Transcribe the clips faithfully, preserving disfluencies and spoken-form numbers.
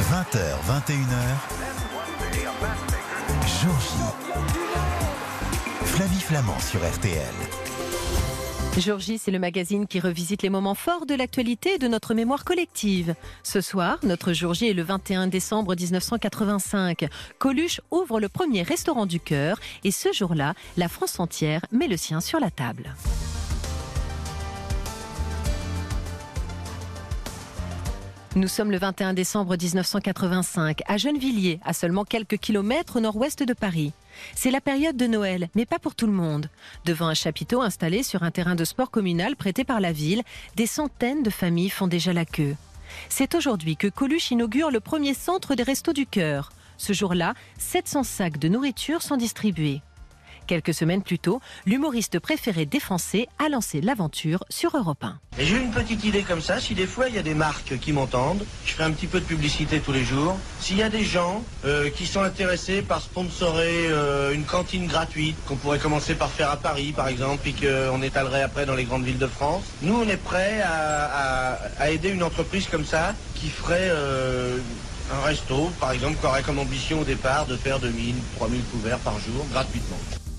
vingt heures, vingt et une heures, Jour J. Flavie Flamand sur R T L. Jour J, c'est le magazine qui revisite les moments forts de l'actualité et de notre mémoire collective. Ce soir, notre Jour J est le vingt et un décembre mille neuf cent quatre-vingt-cinq. Coluche ouvre le premier restaurant du cœur et ce jour-là, la France entière met le sien sur la table. Nous sommes le vingt et un décembre mille neuf cent quatre-vingt-cinq, à Gennevilliers, à seulement quelques kilomètres au nord-ouest de Paris. C'est la période de Noël, mais pas pour tout le monde. Devant un chapiteau installé sur un terrain de sport communal prêté par la ville, des centaines de familles font déjà la queue. C'est aujourd'hui que Coluche inaugure le premier centre des Restos du Cœur. Ce jour-là, sept cents sacs de nourriture sont distribués. Quelques semaines plus tôt, l'humoriste préféré des Français a lancé l'aventure sur Europe un. Et j'ai une petite idée comme ça, si des fois il y a des marques qui m'entendent, je ferai un petit peu de publicité tous les jours. S'il y a des gens euh, qui sont intéressés par sponsorer euh, une cantine gratuite, qu'on pourrait commencer par faire à Paris par exemple, puis qu'on étalerait après dans les grandes villes de France, nous on est prêts à, à, à aider une entreprise comme ça qui ferait euh, un resto, par exemple, qui aurait comme ambition au départ de faire deux mille, trois mille couverts par jour gratuitement.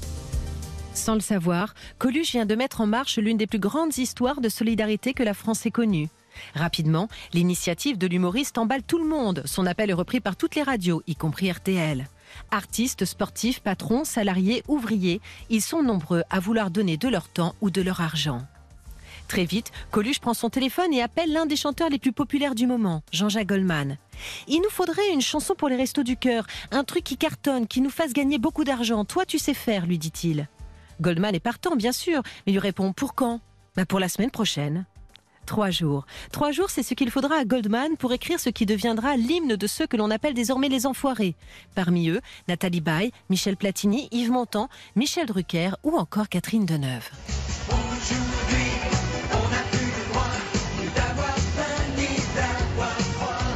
Sans le savoir, Coluche vient de mettre en marche l'une des plus grandes histoires de solidarité que la France ait connue. Rapidement, l'initiative de l'humoriste emballe tout le monde. Son appel est repris par toutes les radios, y compris R T L. Artistes, sportifs, patrons, salariés, ouvriers, ils sont nombreux à vouloir donner de leur temps ou de leur argent. Très vite, Coluche prend son téléphone et appelle l'un des chanteurs les plus populaires du moment, Jean-Jacques Goldman. « Il nous faudrait une chanson pour les Restos du Cœur, un truc qui cartonne, qui nous fasse gagner beaucoup d'argent. Toi, tu sais faire, lui dit-il. » Goldman est partant, bien sûr, mais lui répond « Pour quand ?» bah pour la semaine prochaine. Trois jours. Trois jours, c'est ce qu'il faudra à Goldman pour écrire ce qui deviendra l'hymne de ceux que l'on appelle désormais les enfoirés. Parmi eux, Nathalie Baye, Michel Platini, Yves Montand, Michel Drucker ou encore Catherine Deneuve. Aujourd'hui, on n'a plus le droit d'avoir faim ni d'avoir froid,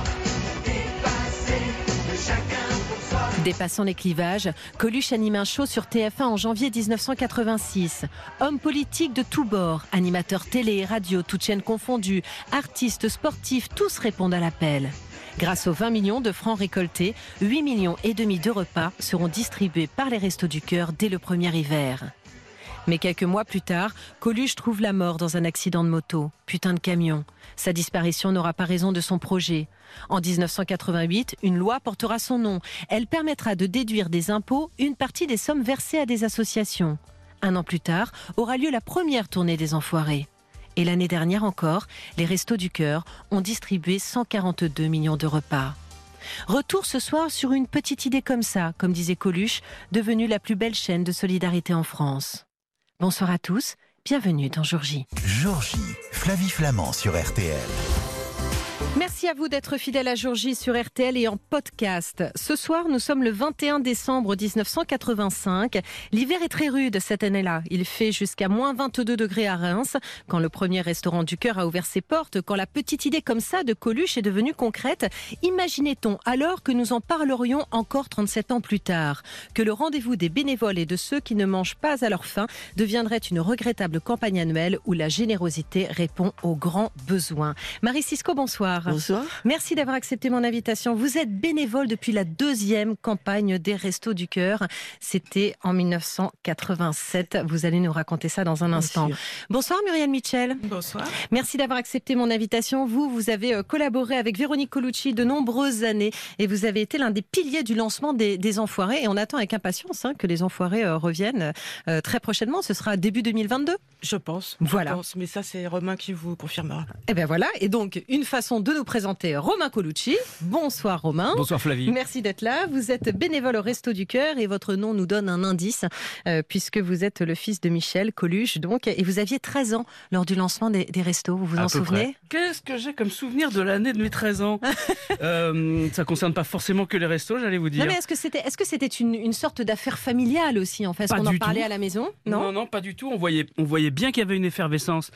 dépasser de chacun pour soi. Dépassant les clivages, Coluche anime un show sur T F un en janvier mille neuf cent quatre-vingt-six. Homme politique de tous bords, animateurs télé et radio, toutes chaînes confondues, artistes, sportifs, tous répondent à l'appel. Grâce aux vingt millions de francs récoltés, huit millions et demi de repas seront distribués par les Restos du Cœur dès le premier hiver. Mais quelques mois plus tard, Coluche trouve la mort dans un accident de moto. Putain de camion. Sa disparition n'aura pas raison de son projet. En mille neuf cent quatre-vingt-huit, une loi portera son nom. Elle permettra de déduire des impôts une partie des sommes versées à des associations. Un an plus tard, aura lieu la première tournée des Enfoirés. Et l'année dernière encore, les Restos du Cœur ont distribué cent quarante-deux millions de repas. Retour ce soir sur une petite idée comme ça, comme disait Coluche, devenue la plus belle chaîne de solidarité en France. Bonsoir à tous, bienvenue dans Jour J. Jour J, Flavie Flamand sur R T L. Merci à vous d'être fidèles à Jour J sur R T L et en podcast. Ce soir, nous sommes le vingt et un décembre mille neuf cent quatre-vingt-cinq. L'hiver est très rude cette année-là. Il fait jusqu'à moins vingt-deux degrés à Reims. Quand le premier restaurant du cœur a ouvert ses portes, quand la petite idée comme ça de Coluche est devenue concrète, imaginait-on alors que nous en parlerions encore trente-sept ans plus tard, que le rendez-vous des bénévoles et de ceux qui ne mangent pas à leur faim deviendrait une regrettable campagne annuelle où la générosité répond aux grands besoins. Marie Sisco, bonsoir. Bonsoir. Merci d'avoir accepté mon invitation. Vous êtes bénévole depuis la deuxième campagne des Restos du Cœur. C'était en mille neuf cent quatre-vingt-sept. Vous allez nous raconter ça dans un instant. Bonsoir Muriel Mitchell. Bonsoir. Merci d'avoir accepté mon invitation. Vous, vous avez collaboré avec Véronique Colucci de nombreuses années et vous avez été l'un des piliers du lancement des, des Enfoirés. Et on attend avec impatience hein, que les Enfoirés euh, reviennent euh, très prochainement. Ce sera début deux mille vingt-deux. Je pense. Voilà. Je pense, mais ça, c'est Romain qui vous confirmera. Et bien voilà. Et donc, une façon de nous présenter Romain Colucci. Bonsoir Romain. Bonsoir Flavie. Merci d'être là. Vous êtes bénévole au Resto du Cœur et votre nom nous donne un indice euh, puisque vous êtes le fils de Michel Coluche donc, et vous aviez treize ans lors du lancement des, des restos. Vous vous en souvenez ? Qu'est-ce que j'ai comme souvenir de l'année de mes treize ans ? euh, Ça ne concerne pas forcément que les restos, j'allais vous dire. Non mais est-ce que c'était, est-ce que c'était une, une sorte d'affaire familiale aussi en fait ? Est-ce Pas qu'on en du parlait tout. à la maison ? Non, non, non, pas du tout. On voyait, on voyait bien qu'il y avait une effervescence,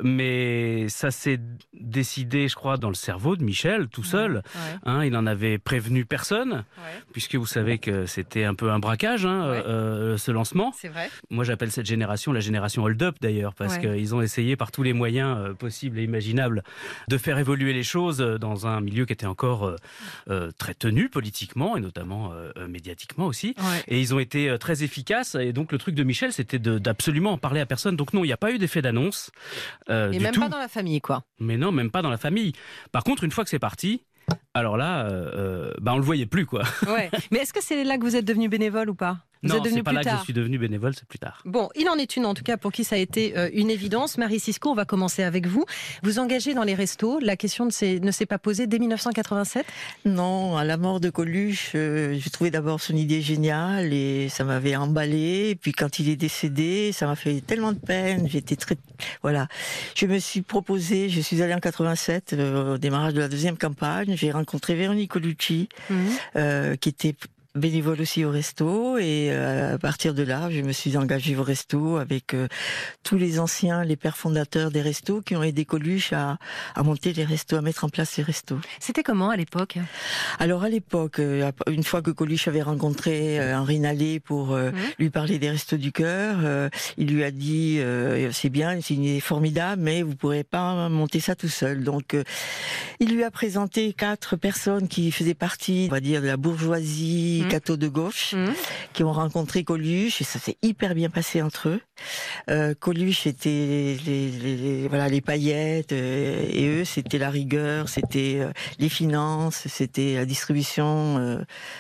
mais ça s'est décidé, je crois, dans le cerveau de Michel, tout seul. Ouais. Hein, il n'en avait prévenu personne, Ouais. puisque vous savez que c'était un peu un braquage, hein, Ouais. euh, ce lancement. C'est vrai. Moi, j'appelle cette génération la génération hold-up, d'ailleurs, parce Ouais. qu'ils ont essayé par tous les moyens euh, possibles et imaginables de faire évoluer les choses dans un milieu qui était encore euh, euh, très tenu politiquement, et notamment euh, médiatiquement aussi. Ouais. Et ils ont été euh, très efficaces. Et donc, le truc de Michel, c'était de, d'absolument en parler à personne. Donc non, il n'y a pas eu d'effet d'annonce. Euh, Et du même tout. pas dans la famille, quoi. Mais non, même pas dans la famille. Par contre, une fois que c'est parti, alors là, euh, euh, bah on le voyait plus, quoi. Ouais. Mais est-ce que c'est là que vous êtes devenu bénévole ou pas? Vous Non, êtes devenu c'est pas plus là que tard. je suis devenu bénévole, c'est plus tard. Bon, il en est une en tout cas pour qui ça a été euh, une évidence. Marie Sisco, on va commencer avec vous. Vous engagez dans les restos. La question ne s'est, ne s'est pas posée dès dix-neuf cent quatre-vingt-sept? Non, à la mort de Coluche, euh, j'ai trouvé d'abord son idée géniale et ça m'avait emballé. Et puis quand il est décédé, ça m'a fait tellement de peine. J'étais très, voilà. Je me suis proposé, je suis allée en quatre-vingt-sept euh, au démarrage de la deuxième campagne. J'ai rencontré Véronique Colucci, Mmh. euh, qui était bénévole aussi au resto, et euh, à partir de là, je me suis engagée au resto avec euh, tous les anciens, les pères fondateurs des restos qui ont aidé Coluche à, à monter les restos, à mettre en place les restos. C'était comment à l'époque? Alors à l'époque, euh, une fois que Coluche avait rencontré euh, Henri Nallet pour euh, Mmh. lui parler des restos du cœur, euh, il lui a dit euh, c'est bien, c'est une idée formidable, mais vous pourrez pas monter ça tout seul. Donc euh, il lui a présenté quatre personnes qui faisaient partie, on va dire, de la bourgeoisie Mmh. catho de gauche, Mmh. qui ont rencontré Coluche, et ça s'est hyper bien passé entre eux. Euh, Coluche était les, les, les- voilà, les paillettes, euh, et eux c'était la rigueur, c'était euh, les finances, c'était la distribution euh,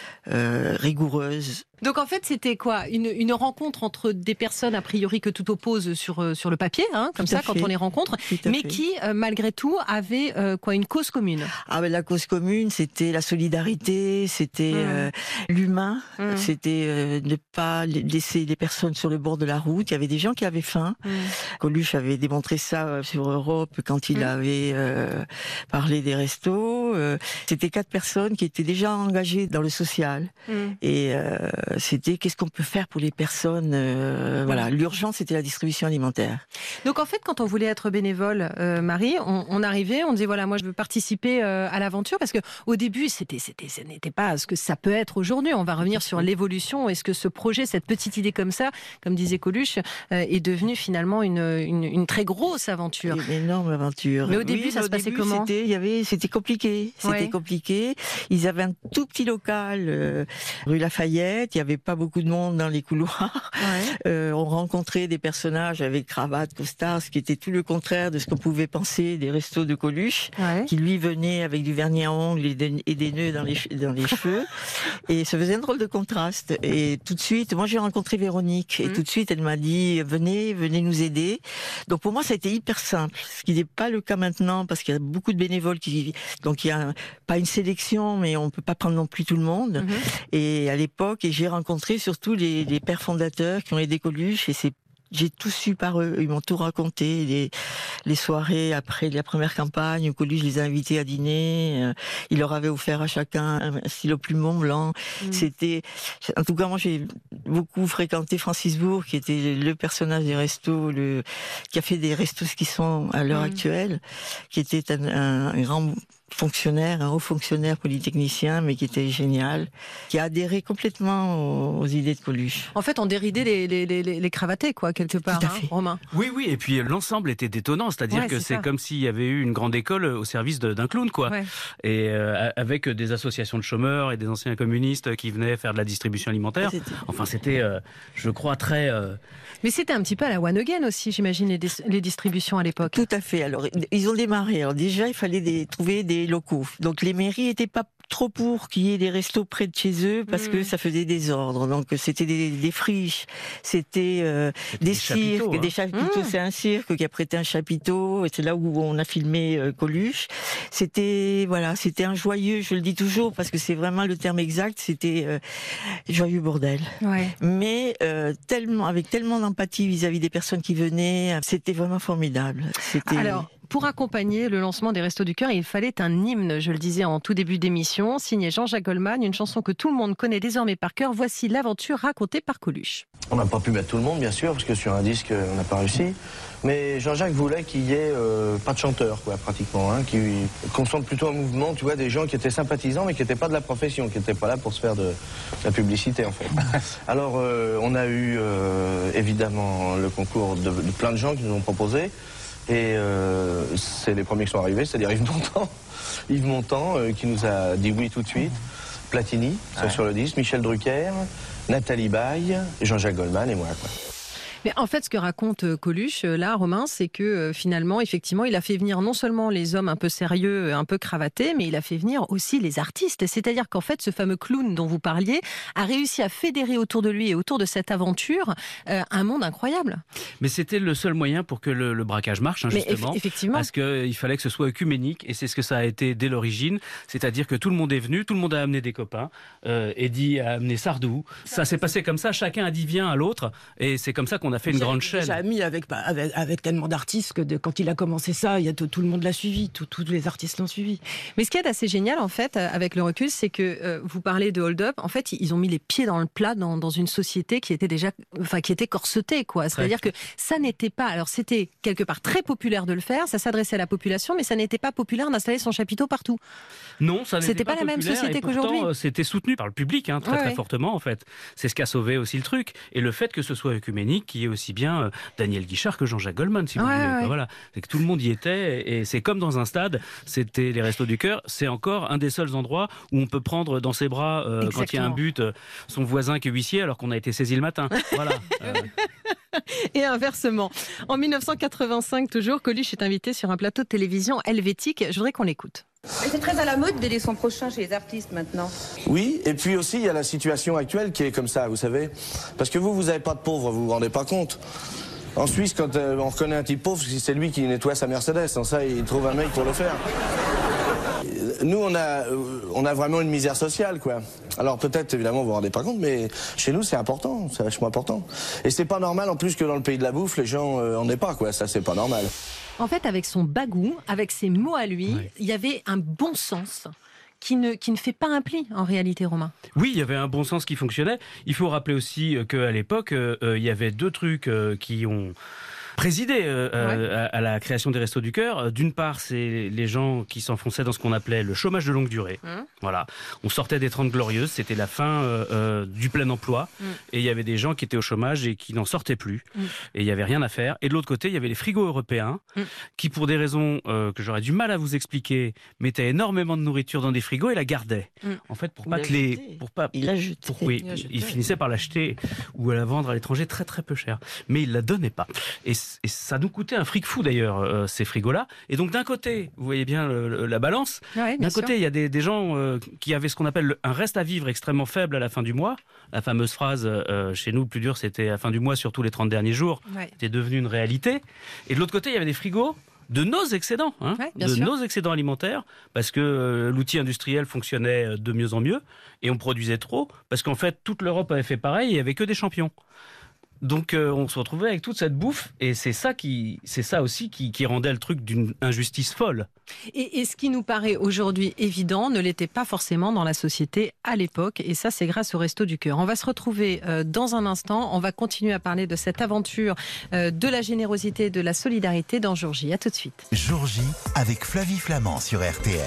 euh, rigoureuse. Donc en fait, c'était quoi, une, une rencontre entre des personnes a priori que tout oppose sur, euh, sur le papier, hein, comme Tout à ça, quand fait. on les rencontre, Tout à mais fait. qui, euh, malgré tout, avaient euh, quoi, une cause commune. Ah ben la cause commune, c'était la solidarité, c'était Mmh. euh, l'humain, Mmh. c'était euh, ne pas laisser les personnes sur le bord de la route. Il y avait des gens qui avaient faim. Mmh. Coluche avait démontré ça euh, sur Europe quand il Mmh. avait euh, parlé des restos. Euh, c'était quatre personnes qui étaient déjà engagées dans le social. Mmh. Et euh, c'était qu'est-ce qu'on peut faire pour les personnes. euh, voilà, l'urgence c'était la distribution alimentaire. Donc en fait, quand on voulait être bénévole, euh, Marie, on, on arrivait, on disait voilà, moi je veux participer euh, à l'aventure, parce que au début, c'était, c'était, ce n'était pas ce que ça peut être aujourd'hui. On va revenir sur l'évolution. Est-ce que ce projet, cette petite idée comme ça, comme disait Coluche, euh, est devenu finalement une, une, une très grosse aventure? Une énorme aventure. Mais au début, ça mais se au passait début, comment? C'était, il y avait, c'était compliqué. C'était Ouais. compliqué. Ils avaient un tout petit local, euh, rue Lafayette. Il y avait pas beaucoup de monde dans les couloirs. Ouais. Euh, on rencontrait des personnages avec cravate, costard, ce qui était tout le contraire de ce qu'on pouvait penser des restos de Coluche, Ouais. qui lui venait avec du vernis à ongles et des, et des nœuds dans les, che- dans les cheveux. Et ça faisait un drôle de contraste. Et tout de suite, moi j'ai rencontré Véronique, et Mhm. tout de suite elle m'a dit venez, venez nous aider. Donc pour moi ça a été hyper simple, ce qui n'est pas le cas maintenant parce qu'il y a beaucoup de bénévoles qui, donc il y a un- pas une sélection, mais on peut pas prendre non plus tout le monde. Mhm. Et à l'époque, et j'ai rencontré surtout les, les pères fondateurs qui ont aidé Coluche, et c'est j'ai tout su par eux. Ils m'ont tout raconté. Les, les soirées après la première campagne où Coluche les a invités à dîner. Euh, il leur avait offert à chacun un stylo plumon blanc. Mhm. C'était, en tout cas, moi j'ai beaucoup fréquenté Francis Bourg, qui était le personnage des restos, le, qui a fait des restos qui sont à l'heure Mhm. actuelle, qui était un, un, un grand fonctionnaire, un haut fonctionnaire polytechnicien, mais qui était génial, qui a adhéré complètement aux, aux idées de Coluche. En fait, on déridait les, les, les, les cravatés, quoi, quelque part, Tout à hein, fait. Romain. Oui, oui, et puis euh, l'ensemble était détonnant, c'est-à-dire Ouais, que c'est c'est ça. comme s'il y avait eu une grande école au service de- d'un clown, quoi. Ouais. Et euh, avec des associations de chômeurs et des anciens communistes qui venaient faire de la distribution alimentaire. C'était- Enfin, c'était, euh, je crois, très... euh, Mais c'était un petit peu à la One Again aussi, j'imagine, les, dis- les distributions à l'époque. Tout à fait. Alors, ils ont démarré. Alors déjà, il fallait des, trouver des locaux. Donc, les mairies étaient pas trop pour qu'il y ait des restos près de chez eux parce Mmh. que ça faisait des ordres. Donc, c'était des, des friches, c'était euh, c'était des, chapiteaux, cirques, hein. des chapiteaux. Mmh. C'est un cirque qui a prêté un chapiteau. Et c'est là où on a filmé euh, Coluche. C'était voilà, c'était un joyeux. Je le dis toujours parce que c'est vraiment le terme exact. C'était euh, joyeux bordel. Ouais. Mais euh, tellement, avec tellement d'empathie vis-à-vis des personnes qui venaient, c'était vraiment formidable. C'était. Alors, pour accompagner le lancement des Restos du Cœur, il fallait un hymne, je le disais en tout début d'émission, signé Jean-Jacques Goldman, une chanson que tout le monde connaît désormais par cœur. Voici l'aventure racontée par Coluche. On n'a pas pu mettre tout le monde, bien sûr, parce que sur un disque, on n'a pas réussi. Mais Jean-Jacques voulait qu'il y ait euh, pas de chanteur, quoi, pratiquement, hein, qu'on sente plutôt un mouvement, tu vois, des gens qui étaient sympathisants, mais qui n'étaient pas de la profession, qui n'étaient pas là pour se faire de, de la publicité, en fait. Alors, euh, on a eu, euh, évidemment, le concours de, de plein de gens qui nous ont proposé, et euh, c'est les premiers qui sont arrivés, c'est-à-dire Yves Montand, Yves Montand, euh, qui nous a dit oui tout de suite, Platini, ouais. sur le disque, Michel Drucker, Nathalie Baye, Jean-Jacques Goldman et moi, quoi. Mais en fait, ce que raconte Coluche, là, Romain, c'est que euh, finalement, effectivement, il a fait venir non seulement les hommes un peu sérieux, un peu cravatés, mais il a fait venir aussi les artistes. C'est-à-dire qu'en fait, ce fameux clown dont vous parliez a réussi à fédérer autour de lui et autour de cette aventure euh, un monde incroyable. Mais c'était le seul moyen pour que le, le braquage marche, hein, justement. Mais effectivement. Parce qu'il fallait que ce soit œcuménique, et c'est ce que ça a été dès l'origine. C'est-à-dire que tout le monde est venu, tout le monde a amené des copains. Euh, Eddie a amené Sardou. Ça s'est passé comme ça, chacun a dit viens à l'autre, et c'est comme ça qu'on a fait une J'ai grande chaîne. J'ai mis avec, avec, avec tellement d'artistes que de, quand il a commencé ça, il y a tout, tout le monde l'a suivi, tout, tous les artistes l'ont suivi. Mais ce qui est assez génial, en fait, avec le recul, c'est que euh, vous parlez de Hold Up. En fait, ils ont mis les pieds dans le plat dans, dans une société qui était déjà, enfin, qui était corsetée, quoi. C'est-à-dire que ça n'était pas, alors c'était quelque part très populaire de le faire, ça s'adressait à la population, mais ça n'était pas populaire d'installer son chapiteau partout. Non, ça n'était pas, pas la même société pourtant, qu'aujourd'hui. C'était soutenu par le public, hein, très ouais, très ouais. fortement, en fait. C'est ce qui a sauvé aussi le truc. Et le fait que ce soit œcuménique, qui est aussi bien euh, Daniel Guichard que Jean-Jacques Goldman, si vous ouais, voulez. Ouais. Enfin, voilà. C'est que tout le monde y était, et c'est comme dans un stade, c'était les Restos du Cœur, c'est encore un des seuls endroits où on peut prendre dans ses bras, euh, quand il y a un but, euh, son voisin qui est huissier, alors qu'on a été saisi le matin. Voilà. Euh... Et inversement. En mille neuf cent quatre-vingt-cinq, toujours, Coluche est invité sur un plateau de télévision helvétique. Je voudrais qu'on l'écoute. C'est très à la mode d'aider son prochain chez les artistes maintenant. Oui, et puis aussi il y a la situation actuelle qui est comme ça, vous savez. Parce que vous, vous n'avez pas de pauvres, vous vous rendez pas compte. En Suisse, quand euh, on reconnaît un type pauvre, c'est lui qui nettoie sa Mercedes. Sans ça, il trouve un mec pour le faire. Nous, on a, on a vraiment une misère sociale, quoi. Alors peut-être, évidemment, vous vous rendez pas compte, mais chez nous, c'est important, c'est vachement important. Et c'est pas normal, en plus, que dans le pays de la bouffe, les gens euh, en aient pas, quoi. Ça, c'est pas normal. En fait, avec son bagou, avec ses mots à lui, ouais. il y avait un bon sens qui ne, qui ne fait pas un pli, en réalité, Romain. Oui, il y avait un bon sens qui fonctionnait. Il faut rappeler aussi qu'à l'époque, euh, il y avait deux trucs euh, qui ont présidé euh, ouais. à, à la création des Restos du Cœur. D'une part, c'est les gens qui s'enfonçaient dans ce qu'on appelait le chômage de longue durée. Mmh. Voilà. On sortait des Trente Glorieuses, c'était la fin euh, euh, du plein emploi. Mmh. Et il y avait des gens qui étaient au chômage et qui n'en sortaient plus. Mmh. Et il n'y avait rien à faire. Et de l'autre côté, il y avait les frigos européens mmh. qui, pour des raisons euh, que j'aurais du mal à vous expliquer, mettaient énormément de nourriture dans des frigos et la gardaient. Mmh. En fait, pour il pas que les... Pour pas, il l'a jeté. Pour, oui, il, il finissait par l'acheter ou à la vendre à l'étranger très très peu cher. Mais il ne la donnait pas. Et Et ça nous coûtait un fric fou d'ailleurs, euh, ces frigos-là. Et donc d'un côté, vous voyez bien le, le, la balance, ouais, d'un côté il y a des, des gens euh, qui avaient ce qu'on appelle un reste à vivre extrêmement faible à la fin du mois. La fameuse phrase, euh, chez nous le plus dur c'était à la fin du mois, surtout les trente derniers jours, ouais. c'était devenu une réalité. Et de l'autre côté il y avait des frigos de nos excédents, hein, ouais, de sûr. nos excédents alimentaires, parce que euh, l'outil industriel fonctionnait de mieux en mieux, et on produisait trop, parce qu'en fait toute l'Europe avait fait pareil, et il n'y avait que des champions. Donc euh, on se retrouvait avec toute cette bouffe et c'est ça qui, c'est ça aussi qui, qui rendait le truc d'une injustice folle. Et, et ce qui nous paraît aujourd'hui évident ne l'était pas forcément dans la société à l'époque, et ça c'est grâce au Resto du Cœur. On va se retrouver euh, dans un instant, on va continuer à parler de cette aventure euh, de la générosité et de la solidarité dans Jour J. À tout de suite. Jour J avec Flavie Flamand sur R T L.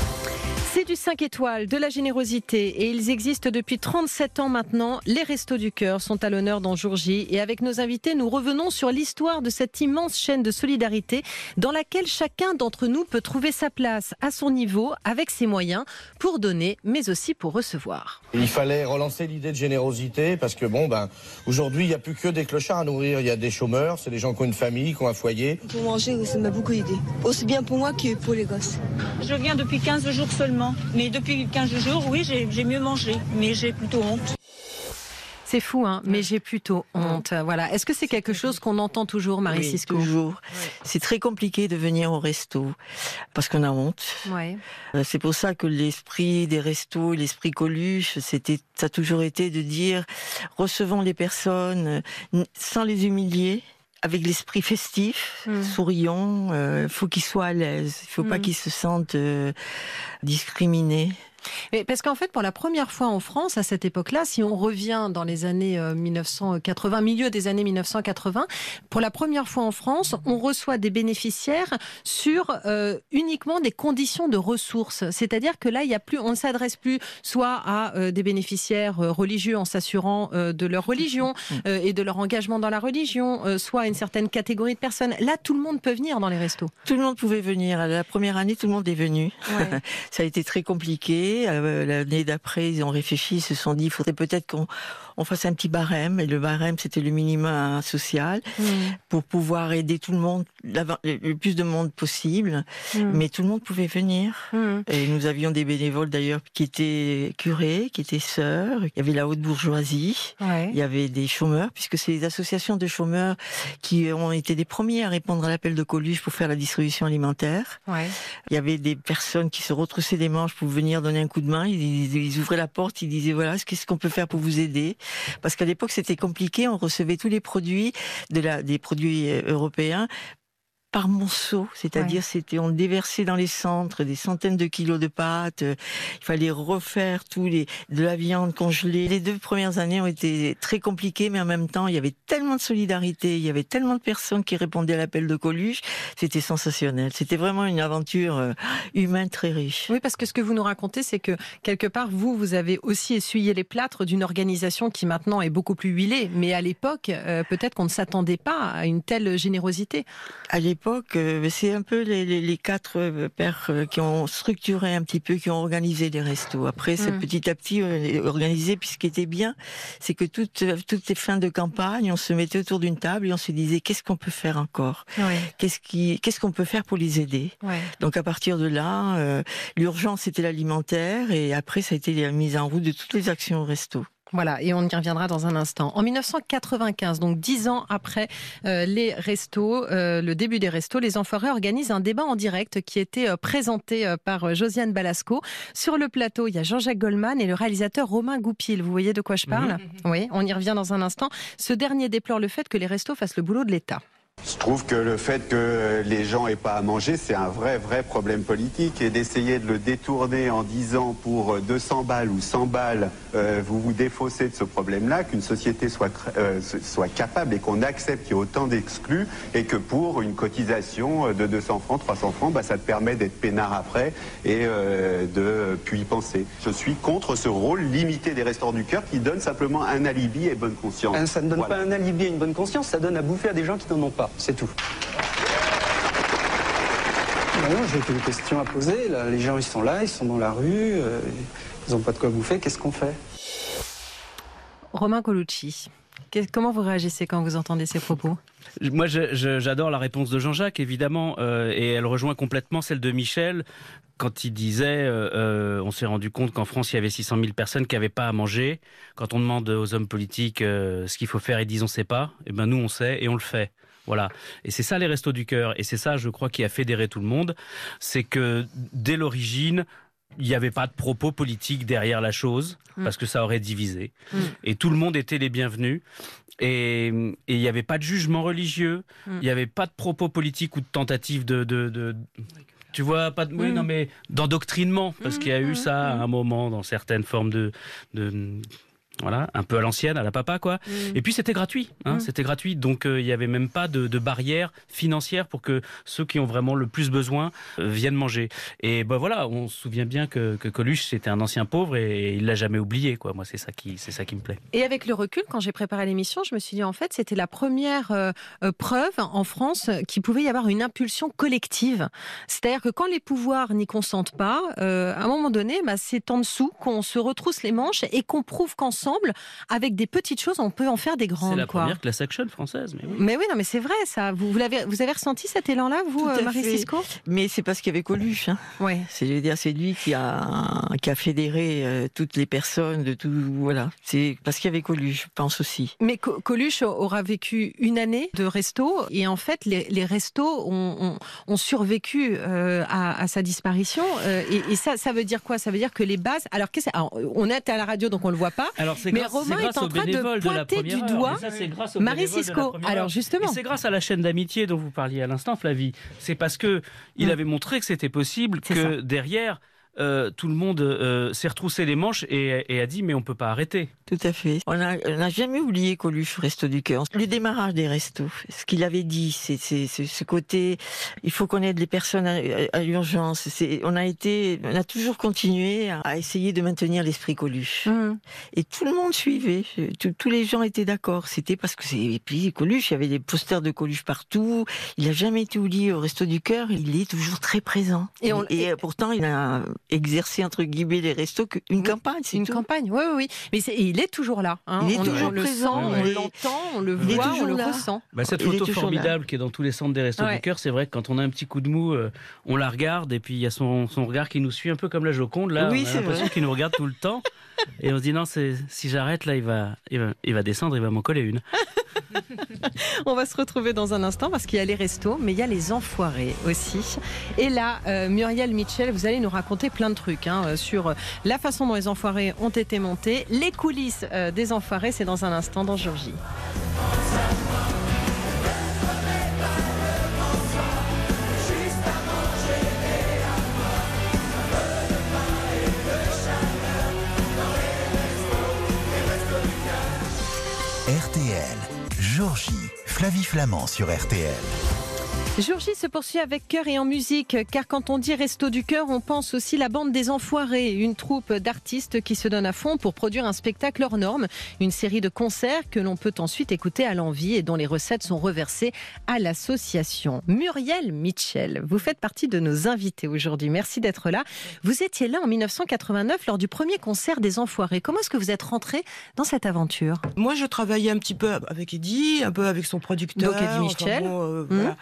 C'est du cinq étoiles, de la générosité, et ils existent depuis trente-sept ans maintenant. Les Restos du Cœur sont à l'honneur dans Jour J, et avec nos invités, nous revenons sur l'histoire de cette immense chaîne de solidarité dans laquelle chacun d'entre nous peut trouver sa place à son niveau, avec ses moyens, pour donner, mais aussi pour recevoir. Il fallait relancer l'idée de générosité, parce que bon, ben, aujourd'hui, il n'y a plus que des clochards à nourrir. Il y a des chômeurs, c'est des gens qui ont une famille, qui ont un foyer. Pour manger, ça m'a beaucoup aidé. Aussi bien pour moi que pour les gosses. Je viens depuis quinze jours seulement. Mais depuis quinze jours, oui, j'ai, j'ai mieux mangé, mais j'ai plutôt honte. C'est fou, hein, mais j'ai plutôt honte. Voilà. Est-ce que c'est quelque chose qu'on entend toujours, Marie oui, Sisco ? Toujours. Ouais. C'est très compliqué de venir au resto parce qu'on a honte. Ouais. C'est pour ça que l'esprit des restos, l'esprit Coluche, c'était, ça a toujours été de dire recevons les personnes sans les humilier. Avec l'esprit festif, mmh. souriant, il euh, faut qu'ils soient à l'aise. Il ne faut mmh. pas qu'ils se sentent euh, discriminés. Mais parce qu'en fait, pour la première fois en France, à cette époque-là, si on revient dans les années mille neuf cent quatre-vingts, milieu des années mille neuf cent quatre-vingts, pour la première fois en France, on reçoit des bénéficiaires sur euh, uniquement des conditions de ressources. C'est-à-dire que là, il y a plus, on ne s'adresse plus soit à euh, des bénéficiaires euh, religieux en s'assurant euh, de leur religion euh, et de leur engagement dans la religion, euh, soit à une certaine catégorie de personnes. Là, tout le monde peut venir dans les restos. Tout le monde pouvait venir. La première année, tout le monde est venu. Ouais. Ça a été très compliqué. L'année d'après, ils ont réfléchi, ils se sont dit, il faudrait peut-être qu'on on fasse un petit barème. Et le barème, c'était le minimum social mmh. pour pouvoir aider tout le monde, le plus de monde possible. Mmh. Mais tout le monde pouvait venir. Mmh. Et nous avions des bénévoles d'ailleurs qui étaient curés, qui étaient sœurs. Il y avait la haute bourgeoisie. Ouais. Il y avait des chômeurs, puisque c'est les associations de chômeurs qui ont été les premiers à répondre à l'appel de Coluche pour faire la distribution alimentaire. Ouais. Il y avait des personnes qui se retroussaient les manches pour venir donner un coup de main. Ils, ils ouvraient la porte, ils disaient voilà, qu'est-ce qu'on peut faire pour vous aider? Parce qu'à l'époque c'était compliqué, on recevait tous les produits de la, des produits européens par monceau, c'est-à-dire ouais. c'était on déversait dans les centres des centaines de kilos de pâtes, euh, il fallait refaire tous les de la viande congelée. Les deux premières années ont été très compliquées, mais en même temps il y avait tellement de solidarité, il y avait tellement de personnes qui répondaient à l'appel de Coluche, c'était sensationnel. C'était vraiment une aventure euh, humaine très riche. Oui, parce que ce que vous nous racontez, c'est que quelque part vous vous avez aussi essuyé les plâtres d'une organisation qui maintenant est beaucoup plus huilée, mais à l'époque euh, peut-être qu'on ne s'attendait pas à une telle générosité. À l'époque, c'est un peu les, les, les quatre pères qui ont structuré un petit peu, qui ont organisé les restos. Après, c'est mmh. petit à petit organisé. Puis ce qui était bien, c'est que toutes, toutes les fins de campagne, on se mettait autour d'une table et on se disait qu'est-ce qu'on peut faire encore, ouais. qu'est-ce qui, qu'est-ce qu'on peut faire pour les aider. Ouais. Donc à partir de là, euh, l'urgence c'était l'alimentaire et après ça a été la mise en route de toutes les actions au resto. Voilà, et on y reviendra dans un instant. En mille neuf cent quatre-vingt-quinze, donc dix ans après euh, les restos, euh, le début des restos, les Enfoirés organisent un débat en direct qui était euh, présenté euh, par euh, Josiane Balasco. Sur le plateau, il y a Jean-Jacques Goldman et le réalisateur Romain Goupil. Vous voyez de quoi je parle ? Mmh. Oui, on y revient dans un instant. Ce dernier déplore le fait que les restos fassent le boulot de l'État. Je trouve que le fait que les gens aient pas à manger, c'est un vrai, vrai problème politique. Et d'essayer de le détourner en disant pour deux cents balles ou cent balles, euh, vous vous défaussez de ce problème-là, qu'une société soit, euh, soit capable et qu'on accepte qu'il y ait autant d'exclus et que pour une cotisation de deux cents francs, trois cents francs, bah, ça te permet d'être peinard après et euh, de puis y penser. Je suis contre ce rôle limité des restaurants du cœur qui donne simplement un alibi et bonne conscience. Ça ne donne voilà. pas un alibi et une bonne conscience, ça donne à bouffer à des gens qui n'en ont pas. C'est tout. Non, j'ai quelques questions à poser. Là, les gens, ils sont là, ils sont dans la rue, euh, ils n'ont pas de quoi bouffer. Qu'est-ce qu'on fait? Romain Colucci, comment vous réagissez quand vous entendez ces propos? Moi, je, je, j'adore la réponse de Jean-Jacques, évidemment, euh, et elle rejoint complètement celle de Michel, quand il disait euh, euh, on s'est rendu compte qu'en France, il y avait six cent mille personnes qui n'avaient pas à manger. Quand on demande aux hommes politiques euh, ce qu'il faut faire, ils disent on ne sait pas. Et ben nous, on sait et on le fait. Voilà. Et c'est ça les Restos du Cœur. Et c'est ça, je crois, qui a fédéré tout le monde. C'est que dès l'origine, il n'y avait pas de propos politiques derrière la chose, mmh. parce que ça aurait divisé. Mmh. Et tout le monde était les bienvenus. Et il n'y avait pas de jugement religieux, il mmh. n'y avait pas de propos politiques ou de tentatives de... de, de tu vois, pas de, oui, mmh. non, mais d'endoctrinement, parce mmh. qu'il y a eu ça à un moment dans certaines formes de... de Voilà, un peu à l'ancienne, à la papa, quoi. Mmh. Et puis c'était gratuit, hein, mmh. c'était gratuit. Donc il euh, n'y avait même pas de, de barrière financière pour que ceux qui ont vraiment le plus besoin euh, viennent manger. Et ben voilà, on se souvient bien que, que Coluche c'était un ancien pauvre et, et il l'a jamais oublié, quoi. Moi c'est ça qui, c'est ça qui me plaît. Et avec le recul, quand j'ai préparé l'émission, je me suis dit en fait c'était la première euh, euh, preuve en France qu'il pouvait y avoir une impulsion collective. C'est-à-dire que quand les pouvoirs n'y consentent pas, euh, à un moment donné, bah, c'est en dessous qu'on se retrousse les manches et qu'on prouve qu'ensemble, avec des petites choses, on peut en faire des grandes. C'est la quoi. première class action française. Mais oui, mais oui non, mais c'est vrai ça. Vous, vous, l'avez, vous avez ressenti cet élan-là, vous, euh, Marie Sisco? Mais c'est parce qu'il y avait Coluche. Hein. Ouais. C'est, je veux dire, c'est lui qui a, qui a fédéré euh, toutes les personnes de tout. Voilà. C'est parce qu'il y avait Coluche, je pense aussi. Mais Co- Coluche aura vécu une année de resto et en fait, les, les restos ont, ont, ont survécu euh, à, à sa disparition. Euh, et, et ça, ça veut dire quoi? Ça veut dire que les bases. Alors, qu'est-ce que... Alors, on est à la radio, donc on le voit pas. Alors, c'est mais grâce, Romain c'est grâce est en train de pointer du doigt Marie Sisco. Alors justement, et c'est grâce à la chaîne d'amitié dont vous parliez à l'instant, Flavie. C'est parce que il mmh. avait montré que c'était possible, c'est que ça. Derrière, euh, tout le monde euh, s'est retroussé les manches et, et a dit mais on peut pas arrêter. Tout à fait. On n'a jamais oublié Coluche, Resto du Cœur. Le démarrage des restos, ce qu'il avait dit, c'est ce côté, il faut qu'on aide les personnes à, à l'urgence. On a été, on a toujours continué à, à essayer de maintenir l'esprit Coluche. Mmh. Et tout le monde suivait. Tout, tous les gens étaient d'accord. C'était parce que c'est, et puis Coluche, il y avait des posters de Coluche partout. Il n'a jamais été oublié au Resto du Cœur. Il est toujours très présent. Et, on, et, et pourtant, il a exercé entre guillemets les restos qu'une oui, campagne. Une tout. campagne, oui, oui, oui. Mais il est toujours là. Hein. Il est on, toujours on présent. Le sent, on l'entend, on le il voit, on le là. ressent. Bah, cette photo formidable qui est dans tous les centres des Restos ouais. du Cœur, c'est vrai que quand on a un petit coup de mou, euh, on la regarde et puis il y a son, son regard qui nous suit un peu comme la Joconde. Là, oui, on a l'impression qu'il nous regarde tout le temps. Et on se dit non, si j'arrête là, il va, il, va, il va descendre, il va m'en coller une. On va se retrouver dans un instant parce qu'il y a les restos, mais il y a les enfoirés aussi. Et là, euh, Muriel Mitchell, vous allez nous raconter plein de trucs hein, sur la façon dont les enfoirés ont été montés, les coulisses euh, des enfoirés, c'est dans un instant dans Jour J. R T L, Jour J, Flavie Flamand sur R T L. Jour J se poursuit avec cœur et en musique, car quand on dit Resto du Cœur, on pense aussi la bande des Enfoirés, une troupe d'artistes qui se donne à fond pour produire un spectacle hors norme, une série de concerts que l'on peut ensuite écouter à l'envi et dont les recettes sont reversées à l'association. Muriel Mitchell, vous faites partie de nos invités aujourd'hui, merci d'être là. Vous étiez là en mille neuf cent quatre-vingt-neuf lors du premier concert des Enfoirés. Comment est-ce que vous êtes rentré dans cette aventure ? Moi, je travaillais un petit peu avec Eddie, un peu avec son producteur. Donc Eddie Mitchell. Enfin, bon, euh, mmh. voilà.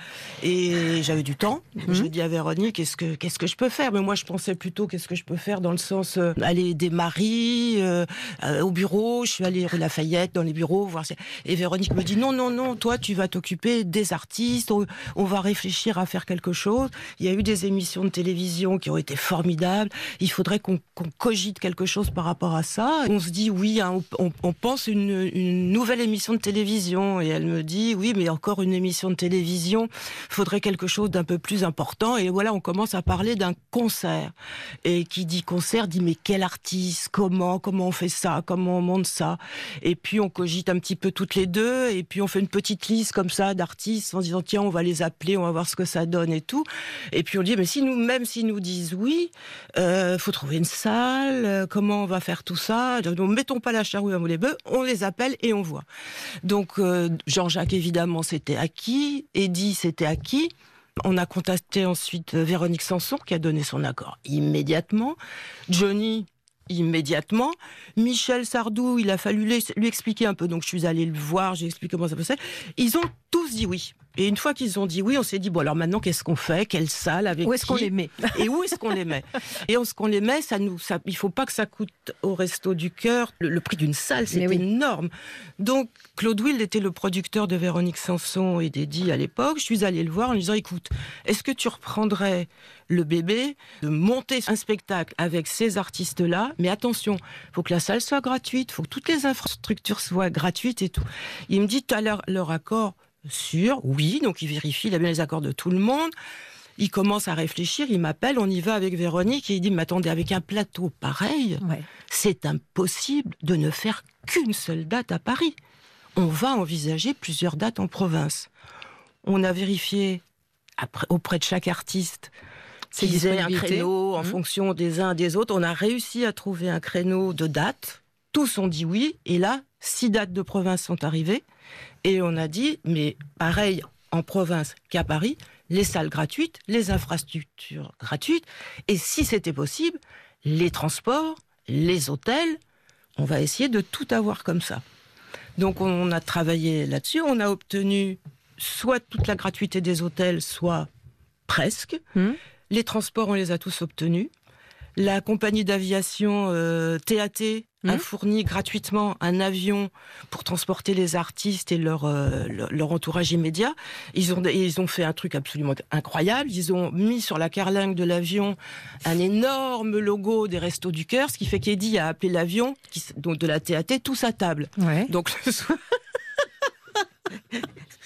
Et j'avais du temps. Mmh. J'ai dit à Véronique, qu'est-ce que, qu'est-ce que je peux faire ? Mais moi, je pensais plutôt, qu'est-ce que je peux faire dans le sens, euh, aller aider Marie euh, euh, au bureau. Je suis allée rue Lafayette, dans les bureaux, voir si... Et Véronique me dit, non, non, non, toi, tu vas t'occuper des artistes. On, on va réfléchir à faire quelque chose. Il y a eu des émissions de télévision qui ont été formidables. Il faudrait qu'on, qu'on cogite quelque chose par rapport à ça. On se dit, oui, hein, on, on pense une, une nouvelle émission de télévision. Et elle me dit, oui, mais encore une émission de télévision. Faudrait quelque chose d'un peu plus important. Et voilà, on commence à parler d'un concert. Et qui dit concert dit mais quel artiste, comment, comment on fait ça, comment on monte ça. Et puis on cogite un petit peu toutes les deux. Et puis on fait une petite liste comme ça d'artistes en disant tiens, on va les appeler, on va voir ce que ça donne et tout. Et puis on dit mais si nous, même s'ils nous disent oui, euh, faut trouver une salle. Euh, comment on va faire tout ça ? Donc mettons pas la charrue avant les bœufs, on les appelle et on voit. Donc euh, Jean-Jacques évidemment c'était acquis, Eddie c'était acquis. On a contacté ensuite Véronique Sanson qui a donné son accord immédiatement. Johnny immédiatement. Michel Sardou, il a fallu lui expliquer un peu. Donc je suis allée le voir, j'ai expliqué comment ça passait. Ils ont tous dit oui. Et une fois qu'ils ont dit oui, on s'est dit, bon alors maintenant qu'est-ce qu'on fait ? Quelle salle ? Avec où est-ce qui qu'on les met ? Et où est-ce qu'on les met ? Et où est-ce qu'on les met, ça nous, ça, il ne faut pas que ça coûte au Resto du Cœur. Le, le prix d'une salle, c'est oui. énorme. Donc Claude Wild était le producteur de Véronique Sanson et d'Eddie à l'époque. Je suis allée le voir en lui disant, écoute, est-ce que tu reprendrais le bébé de monter un spectacle avec ces artistes-là ? Mais attention, il faut que la salle soit gratuite, il faut que toutes les infrastructures soient gratuites et tout. Il me dit, tu as leur, leur accord ? Sûr, oui, donc il vérifie, il a bien les accords de tout le monde. Il commence à réfléchir, il m'appelle, on y va avec Véronique et il dit, mais attendez, avec un plateau pareil, ouais. c'est impossible de ne faire qu'une seule date à Paris. On va envisager plusieurs dates en province. On a vérifié après, auprès de chaque artiste s'ils avaient un créneau en mmh. fonction des uns des autres. On a réussi à trouver un créneau de date. Tous ont dit oui, et là, six dates de province sont arrivées. Et on a dit, mais pareil en province qu'à Paris, les salles gratuites, les infrastructures gratuites, et si c'était possible, les transports, les hôtels, on va essayer de tout avoir comme ça. Donc on a travaillé là-dessus, on a obtenu soit toute la gratuité des hôtels, soit presque. Mmh. Les transports, on les a tous obtenus. La compagnie d'aviation euh, T A T mmh. a fourni gratuitement un avion pour transporter les artistes et leur, euh, leur, leur entourage immédiat. Ils ont, ils ont fait un truc absolument incroyable. Ils ont mis sur la carlingue de l'avion un énorme logo des Restos du Cœur, ce qui fait qu'Eddie a appelé l'avion qui, donc de la T A T tous à table. Ouais. Donc le soir...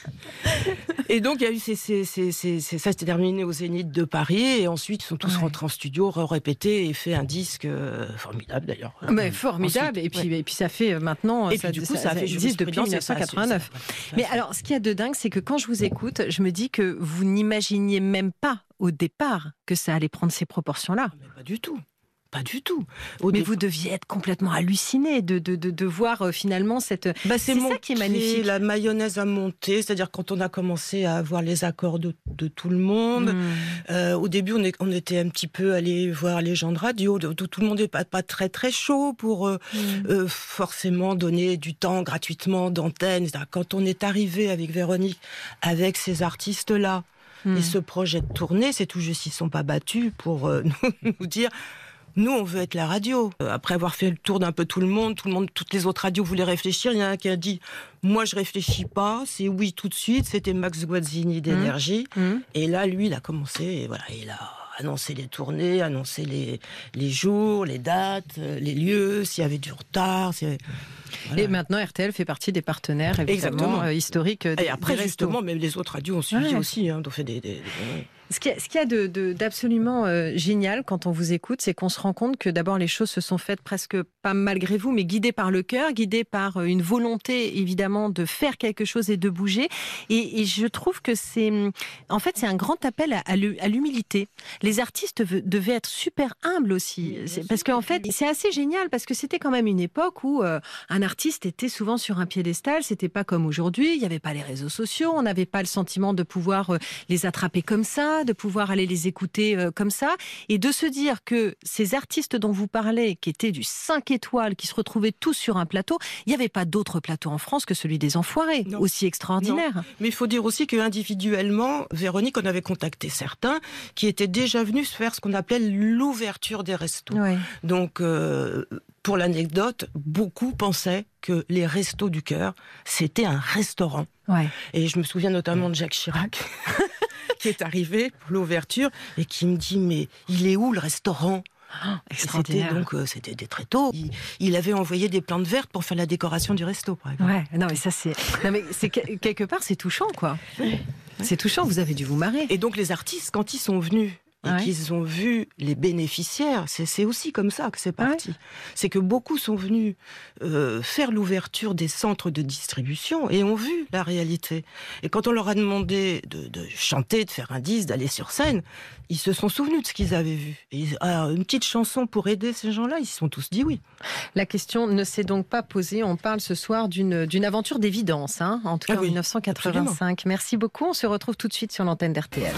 Et donc, il y a eu ces, ces, ces, ces, ces, ça s'est terminé au Zénith de Paris, et ensuite, ils sont tous ouais. rentrés en studio, répétés et fait un disque euh, formidable d'ailleurs. Mais formidable, ensuite, et, puis, ouais. et puis ça fait maintenant, et ça, puis, du coup, ça, ça, ça fait existe depuis dix-neuf cent quatre-vingt-neuf. Mais alors, ce qu'il y a de dingue, c'est que quand je vous écoute, je me dis que vous n'imaginiez même pas au départ que ça allait prendre ces proportions-là. Mais pas du tout. Pas du tout. Au Mais dé... vous deviez être complètement halluciné de, de, de, de voir euh, finalement cette... Bah, c'est c'est ça qui est magnifique. La mayonnaise a monté, c'est-à-dire quand on a commencé à avoir les accords de, de tout le monde. Mmh. Euh, au début, on, est, on était un petit peu allé voir les gens de radio. De, de, tout le monde n'est pas, pas très très chaud pour euh, mmh. euh, forcément donner du temps gratuitement d'antenne. Quand on est arrivé avec Véronique, avec ces artistes-là, mmh. et ce projet de tournée, c'est tout juste, ils ne sont pas battus pour euh, nous, nous dire... Nous, on veut être la radio. Après avoir fait le tour d'un peu tout le monde, tout le monde, toutes les autres radios voulaient réfléchir. Il y en a un qui a dit « Moi, je réfléchis pas, c'est oui tout de suite ». C'était Max Guazzini d'Énergie. Mmh. Mmh. Et là, lui, il a commencé, et voilà, il a annoncé les tournées, annoncé les, les jours, les dates, les lieux, s'il y avait du retard. S'il y avait... Voilà. Et maintenant, R T L fait partie des partenaires évidemment euh, historiques. Et après, justement, même les autres radios ont suivi ouais. aussi, hein, ont fait des... des, des... Ce qu'il y a, ce qu'il y a de, de, d'absolument euh, génial quand on vous écoute, c'est qu'on se rend compte que d'abord les choses se sont faites presque pas malgré vous, mais guidées par le cœur, guidées par une volonté évidemment de faire quelque chose et de bouger. Et, et je trouve que c'est, en fait, c'est un grand appel à, à l'humilité. Les artistes devaient être super humbles aussi, c'est, parce qu'en fait, c'est assez génial parce que c'était quand même une époque où euh, un artiste était souvent sur un piédestal. C'était pas comme aujourd'hui. Il n'y avait pas les réseaux sociaux. On n'avait pas le sentiment de pouvoir euh, les attraper comme ça, de pouvoir aller les écouter euh, comme ça, et de se dire que ces artistes dont vous parlez, qui étaient du cinq étoiles, qui se retrouvaient tous sur un plateau, il n'y avait pas d'autre plateau en France que celui des Enfoirés, non. aussi extraordinaire. Non. Mais il faut dire aussi qu'individuellement, Véronique, on avait contacté certains qui étaient déjà venus faire ce qu'on appelait l'ouverture des restos. Ouais. Donc, euh, pour l'anecdote, beaucoup pensaient que les Restos du Cœur, c'était un restaurant. Ouais. Et je me souviens notamment de Jacques Chirac, qui est arrivé pour l'ouverture et qui me dit « Mais il est où le restaurant ?» Oh, extraordinaire. C'était donc euh, c'était des tréteaux. Il, il avait envoyé des plantes vertes pour faire la décoration du resto, par exemple. Ouais, non mais ça c'est, non mais c'est quelque part c'est touchant quoi. Ouais. C'est touchant. Vous avez dû vous marrer. Et donc les artistes, quand ils sont venus et ouais. qu'ils ont vu les bénéficiaires, c'est, c'est aussi comme ça que c'est parti. Ouais. C'est que beaucoup sont venus euh, faire l'ouverture des centres de distribution et ont vu la réalité. Et quand on leur a demandé de, de chanter, de faire un disque, d'aller sur scène, ils se sont souvenus de ce qu'ils avaient vu. Et, alors, une petite chanson pour aider ces gens-là, ils se sont tous dit oui. La question ne s'est donc pas posée. On parle ce soir d'une, d'une aventure d'évidence, hein, en tout cas ah oui, en dix-neuf cent quatre-vingt-cinq. Absolument. Merci beaucoup. On se retrouve tout de suite sur l'antenne d'R T L.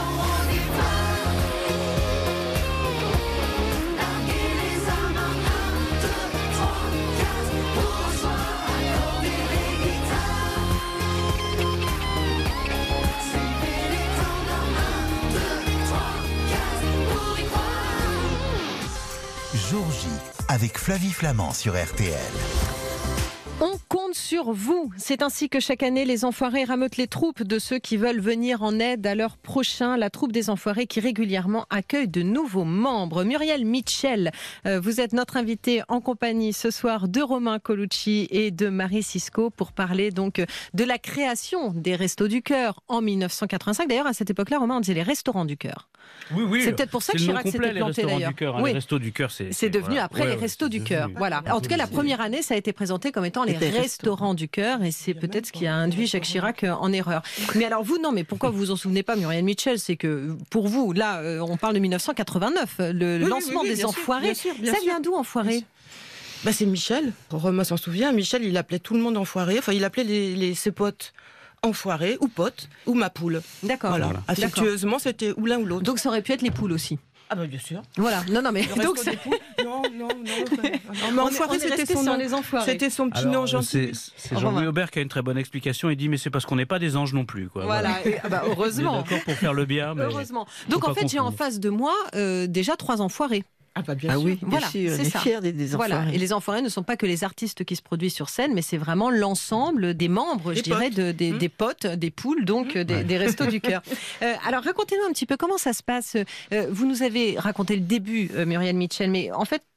Jour J, avec Flavie Flamand sur R T L. On compte sur vous. C'est ainsi que chaque année, les Enfoirés rameutent les troupes de ceux qui veulent venir en aide à leur prochain. La troupe des Enfoirés qui régulièrement accueille de nouveaux membres. Muriel Mitchell, euh, vous êtes notre invitée en compagnie ce soir de Romain Colucci et de Marie Sisko pour parler donc de la création des Restos du Cœur en dix-neuf cent quatre-vingt-cinq. D'ailleurs, à cette époque-là, Romain, on disait les Restaurants du Cœur. Oui, oui. C'est peut-être pour ça que Chirac s'était planté d'ailleurs. Du cœur, hein, oui. Les Restos du Cœur, c'est, c'est devenu voilà. après ouais, les ouais, Restos du Cœur. Voilà. En tout cas, la première année, ça a été présenté comme étant les Restaurants, restaurants du Cœur, et c'est peut-être ce qui a induit Jacques Chirac en erreur. Mais alors vous, non, mais pourquoi vous vous en souvenez pas, Muriel Mitchell? C'est que pour vous, là, on parle de dix-neuf cent quatre-vingt-neuf, le oui, lancement oui, oui, des Enfoirés. Sûr, bien sûr, bien ça vient d'où, Enfoirés? Bah, c'est Michel. Romain s'en souvient. Michel, il appelait tout le monde Enfoiré. Enfin, il appelait les, les, ses potes Enfoirés, ou potes, ou ma poule. D'accord. Voilà. Voilà. Affectueusement, c'était ou l'un ou l'autre. Donc ça aurait pu être les poules aussi. Ah bah bien sûr. Voilà. Non non mais le donc c'est... non non non. non mais Enfoiré, c'était son nom. Les Enfoirés. C'était son petit nom gentil. C'est, c'est Jean-Louis Aubert qui a une très bonne explication. Il dit mais c'est parce qu'on n'est pas des anges non plus quoi. Voilà. voilà. Ah bah, heureusement. D'accord pour faire le bien. Mais heureusement. Donc en fait j'ai en face de moi euh, déjà trois Enfoirés. Ah bah bien ah sûr. oui, voilà, bien sûr, c'est on est ça. fiers des, des Enfoirés. Voilà. Et les Enfoirés ne sont pas que les artistes qui se produisent sur scène, mais c'est vraiment l'ensemble des membres, des je dirais, de, des, mmh. des potes, des poules, donc mmh. des, ouais. des Restos du Cœur. Euh, alors racontez-nous un petit peu comment ça se passe. Euh, vous nous avez raconté le début, euh, Muriel Mitchell, mais en fait,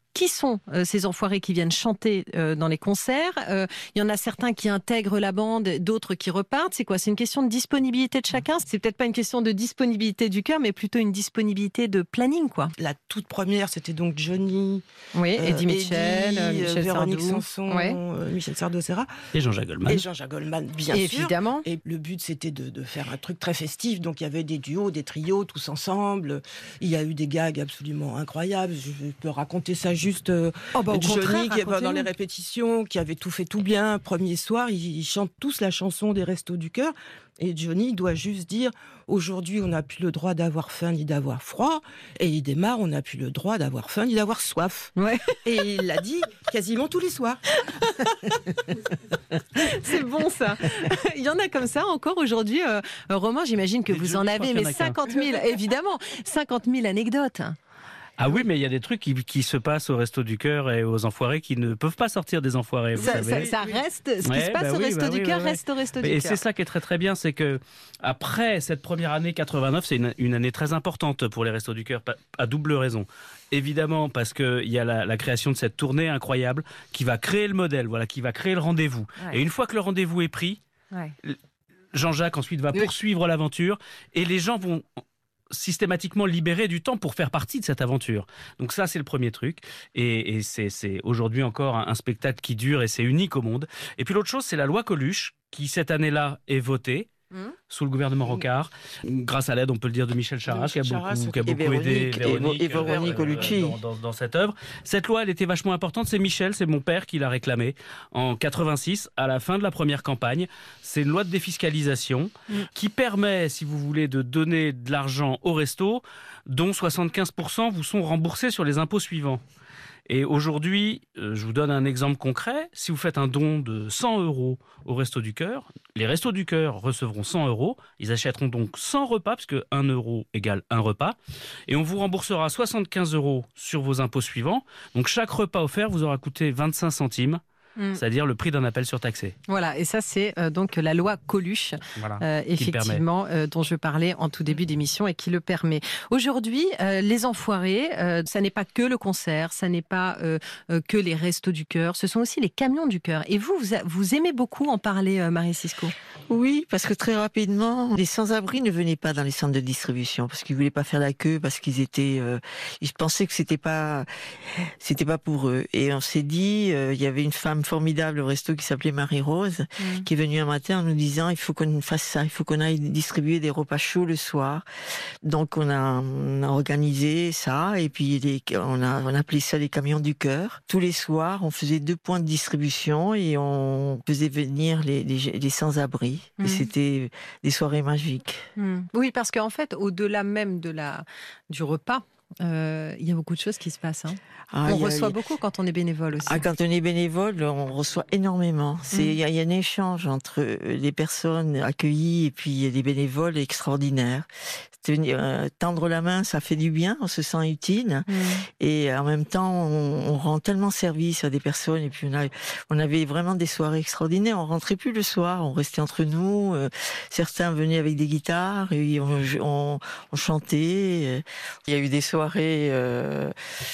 Qui sont euh, ces enfoirés qui viennent chanter euh, dans les concerts? Il euh, y en a certains qui intègrent la bande, d'autres qui repartent. C'est quoi? C'est une question de disponibilité de chacun? C'est peut-être pas une question de disponibilité du chœur, mais plutôt une disponibilité de planning, quoi. La toute première, c'était donc Johnny, oui, Eddie euh, Mitchell, Eddie, euh, Michel Véronique Sardou. Sanson, ouais. euh, Michel Sardou, et cetera. Et Jean-Jacques Goldman. Et Jean-Jacques Goldman, bien et sûr. Évidemment. Et le but, c'était de, de faire un truc très festif. Donc, il y avait des duos, des trios, tous ensemble. Il y a eu des gags absolument incroyables. Je peux raconter ça juste... Euh, oh bah, au Johnny, qui, dans les répétitions, qui avait tout fait tout bien. Premier soir, ils, ils chantent tous la chanson des Restos du Cœur. Et Johnny doit juste dire « Aujourd'hui, on n'a plus le droit d'avoir faim ni d'avoir froid. » Et il démarre « On n'a plus le droit d'avoir faim ni d'avoir soif. Ouais. » Et il l'a dit quasiment tous les soirs. C'est bon, ça. Il y en a comme ça encore aujourd'hui. Euh, Romain, j'imagine que Les vous jeux, en avez, mais cinquante mille, évidemment, cinquante mille anecdotes. Ah oui, mais il y a des trucs qui, qui se passent au Resto du Cœur et aux Enfoirés qui ne peuvent pas sortir des Enfoirés. Vous ça, savez. Ça, ça reste, ce qui ouais, se passe bah au oui, Resto bah du oui, Cœur ouais, ouais. reste au Resto mais du et Cœur. C'est ça qui est très très bien, c'est que après cette première année quatre-vingt-neuf, c'est une, une année très importante pour les Restos du Cœur, à double raison. Évidemment, parce qu'il y a la, la création de cette tournée incroyable qui va créer le modèle, voilà, qui va créer le rendez-vous. Ouais. Et une fois que le rendez-vous est pris, ouais. Jean-Jacques ensuite va oui. poursuivre l'aventure et les gens vont systématiquement libérer du temps pour faire partie de cette aventure. Donc ça, c'est le premier truc. Et, et c'est, c'est aujourd'hui encore un, un spectacle qui dure et c'est unique au monde. Et puis l'autre chose, c'est la loi Coluche qui, cette année-là, est votée. Mmh. Sous le gouvernement Rocard, grâce à l'aide, on peut le dire, de Michel Charasse, qui a Charras, beaucoup, qui a beaucoup Véronique, aidé Véronique, et Véronique Colucci. dans, dans, dans cette œuvre. Cette loi, elle était vachement importante. C'est Michel, c'est mon père qui l'a réclamée en quatre-vingt-six, à la fin de la première campagne. C'est une loi de défiscalisation mmh. qui permet, si vous voulez, de donner de l'argent au resto, dont soixante-quinze pour cent vous sont remboursés sur les impôts suivants. Et aujourd'hui, euh, je vous donne un exemple concret. Si vous faites un don de cent euros au Resto du Cœur, les Restos du Cœur recevront cent euros. Ils achèteront donc cent repas, parce que un euro égale un repas. Et on vous remboursera soixante-quinze euros sur vos impôts suivants. Donc chaque repas offert vous aura coûté vingt-cinq centimes. Mmh. C'est-à-dire le prix d'un appel surtaxé. Voilà, et ça c'est euh, donc la loi Coluche, voilà, euh, effectivement, euh, dont je parlais en tout début d'émission et qui le permet. Aujourd'hui, euh, les Enfoirés, euh, ça n'est pas que le concert, ça n'est pas euh, euh, que les Restos du Cœur, ce sont aussi les Camions du Cœur. Et vous, vous, vous aimez beaucoup en parler, euh, Marie Sisco? Oui, parce que très rapidement, les sans-abri ne venaient pas dans les centres de distribution parce qu'ils voulaient pas faire la queue, parce qu'ils étaient, euh, ils pensaient que c'était pas, c'était pas pour eux. Et on s'est dit, euh, il y avait une femme formidable au resto qui s'appelait Marie-Rose, mmh. qui est venue un matin en nous disant il faut qu'on fasse ça, il faut qu'on aille distribuer des repas chauds le soir. Donc on a, on a organisé ça et puis les, on a on appelait ça les Camions du Cœur. Tous les soirs, on faisait deux points de distribution et on faisait venir les, les, les sans-abri. Mmh. Et c'était des soirées magiques. Mmh. Oui, parce qu'en fait, au-delà même de la, du repas, Euh, il y a beaucoup de choses qui se passent. Hein. Ah, on reçoit a, beaucoup quand on est bénévole aussi. Ah, quand on est bénévole, on reçoit énormément. Il mmh. y, y a un échange entre les personnes accueillies et puis les bénévoles extraordinaires. Euh, tendre la main, ça fait du bien, on se sent utile. Mmh. Et en même temps, on, on rend tellement service à des personnes. Et puis on, a, on avait vraiment des soirées extraordinaires. On rentrait plus le soir, on restait entre nous. Euh, certains venaient avec des guitares et on, on, on chantait. Il y a eu des soirées soirées euh,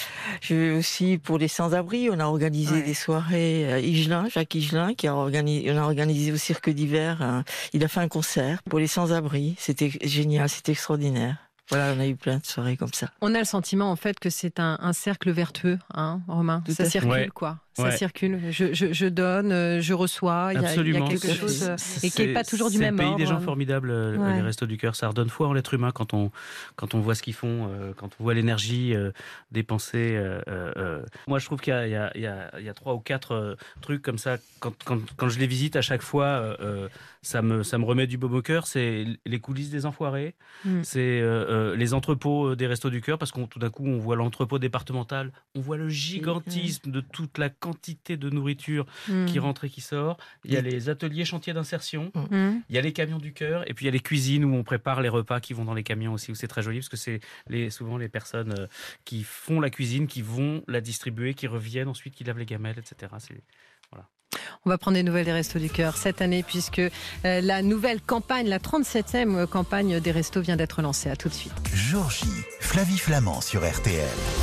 je, aussi pour les sans-abri. On a organisé ouais. des soirées à Higelin, Jacques Higelin, qui a organisé, on a organisé au Cirque d'hiver. Hein, il a fait un concert pour les sans-abri. C'était génial, c'était extraordinaire. Voilà, on a eu plein de soirées comme ça. On a le sentiment, en fait, que c'est un, un cercle vertueux, hein, Romain. Tout ça circule, ouais. quoi. Ça ouais. circule. Je, je, je donne, je reçois. Il y, a, il y a quelque c'est, chose c'est, et qui n'est pas toujours du même ordre. C'est le pays des gens formidables, ouais. les Restos du Cœur. Ça redonne foi en l'être humain quand on, quand on voit ce qu'ils font, euh, quand on voit l'énergie euh, dépensée. Euh, euh. Moi, je trouve qu'il y a, il y a, il y a, il y a trois ou quatre euh, trucs comme ça. Quand, quand, quand je les visite à chaque fois, euh, ça, me, ça me remet du baume au cœur. C'est les coulisses des Enfoirés. Mm. C'est euh, les entrepôts des Restos du Cœur, parce qu'on tout d'un coup, on voit l'entrepôt départemental. On voit le gigantisme mm. de toute la quantité de nourriture mmh. qui rentre et qui sort. Il y a les ateliers chantiers d'insertion, mmh. il y a les Camions du Cœur, et puis il y a les cuisines où on prépare les repas qui vont dans les camions aussi, où c'est très joli, parce que c'est les, souvent les personnes euh, qui font la cuisine, qui vont la distribuer, qui reviennent ensuite, qui lavent les gamelles, et cetera. C'est, voilà. On va prendre des nouvelles des Restos du Cœur cette année, puisque euh, la nouvelle campagne, la trente-septième campagne des Restos vient d'être lancée. À tout de suite. Jour J, Flavie Flamand sur R T L.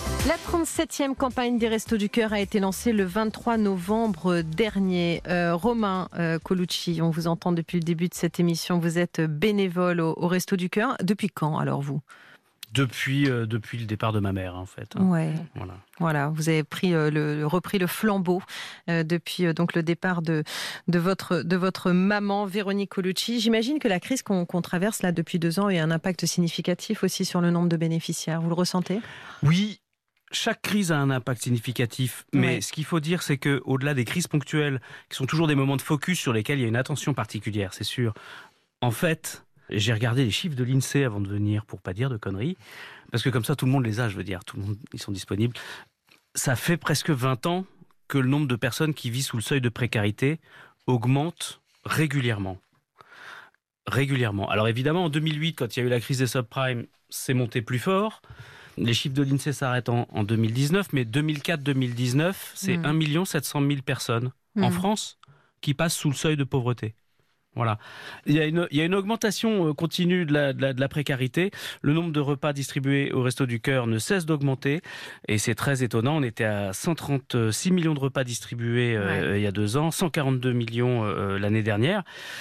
La trente-septième campagne des Restos du Cœur a été lancée le vingt-trois novembre dernier. Euh, Romain euh, Colucci, on vous entend depuis le début de cette émission. Vous êtes bénévole au, au Restos du Cœur. Depuis quand alors vous ? Depuis, euh, depuis le départ de ma mère, en fait. Hein. Ouais. Voilà. Voilà, vous avez pris euh, le, repris le flambeau euh, depuis euh, donc le départ de, de, votre, de votre maman, Véronique Colucci. J'imagine que la crise qu'on qu'on traverse là depuis deux ans a un impact significatif aussi sur le nombre de bénéficiaires. Vous le ressentez ? Oui. Chaque crise a un impact significatif, mais ouais. ce qu'il faut dire, c'est qu'au-delà des crises ponctuelles, qui sont toujours des moments de focus sur lesquels il y a une attention particulière, c'est sûr. En fait, j'ai regardé les chiffres de l'INSEE avant de venir, pour pas dire de conneries, parce que comme ça, tout le monde les a, je veux dire, tout le monde, ils sont disponibles. Ça fait presque vingt ans que le nombre de personnes qui vivent sous le seuil de précarité augmente régulièrement. Régulièrement. Alors évidemment, en deux mille huit, quand il y a eu la crise des subprimes, c'est monté plus fort. Les chiffres de l'INSEE s'arrêtent en, en deux mille dix-neuf, mais deux mille quatre deux mille dix-neuf, c'est mmh. un million sept cent mille personnes mmh. en France qui passent sous le seuil de pauvreté. Voilà. Il y a une, il y a une augmentation continue de la, de, la, de la précarité. Le nombre de repas distribués au Restos du Cœur ne cesse d'augmenter. Et c'est très étonnant. On était à cent trente-six millions de repas distribués ouais. euh, il y a deux ans, cent quarante-deux millions euh, l'année dernière.